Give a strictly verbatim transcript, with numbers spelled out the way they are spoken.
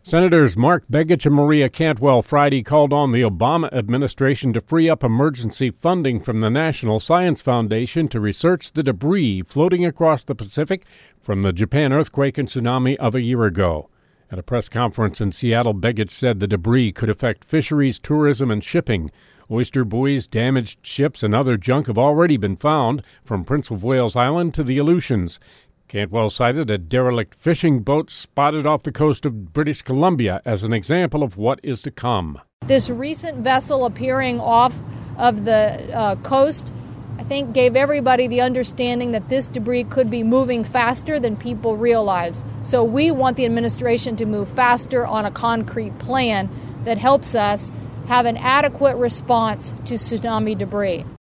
Senators Mark Begich and Maria Cantwell Friday called on the Obama administration to free up emergency funding from the National Science Foundation to research the debris floating across the Pacific from the Japan earthquake and tsunami of a year ago. At a press conference in Seattle, Begich said the debris could affect fisheries, tourism, and shipping. Oyster buoys, damaged ships, and other junk have already been found from Prince of Wales Island to the Aleutians. Cantwell cited a derelict fishing boat spotted off the coast of British Columbia as an example of what is to come. This recent vessel appearing off of the uh, coast, I think, gave everybody the understanding that this debris could be moving faster than people realize. So we want the administration to move faster on a concrete plan that helps us have an adequate response to tsunami debris.